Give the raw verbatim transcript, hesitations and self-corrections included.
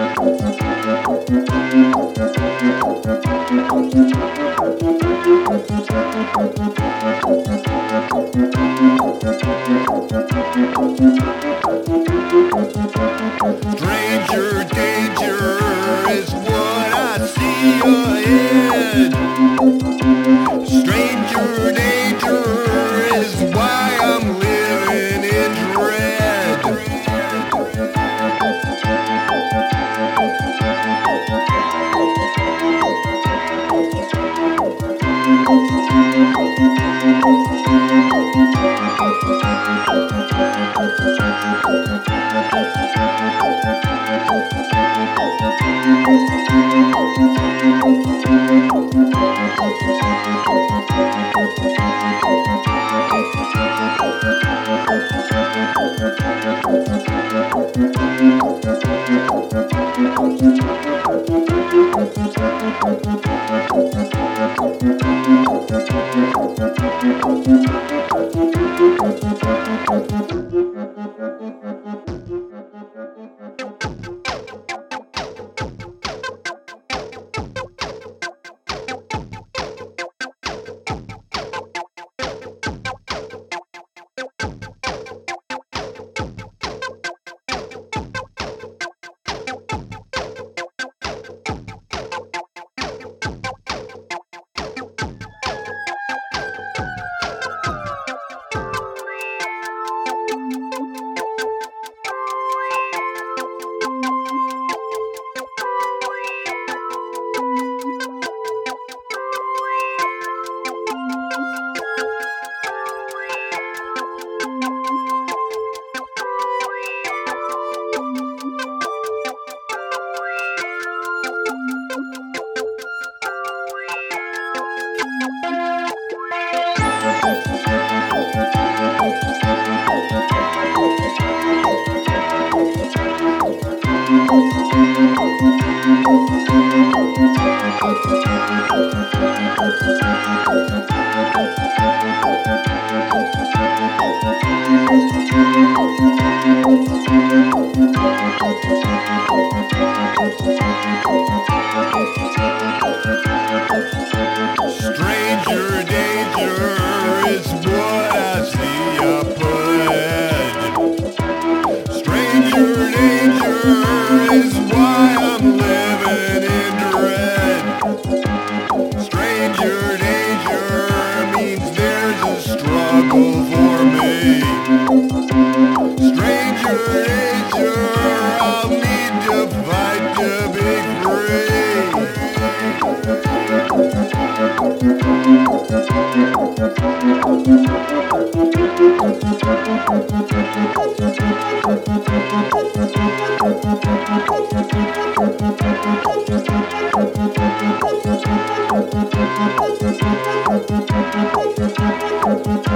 Stranger danger is what I see ahead. Stranger danger is why I'm living in dread. Stranger danger is what I see up ahead. Stranger danger is why I'm living in dread. Stranger danger means there's a struggle for me. Stranger danger, I'll need to fight to be free. Thank you.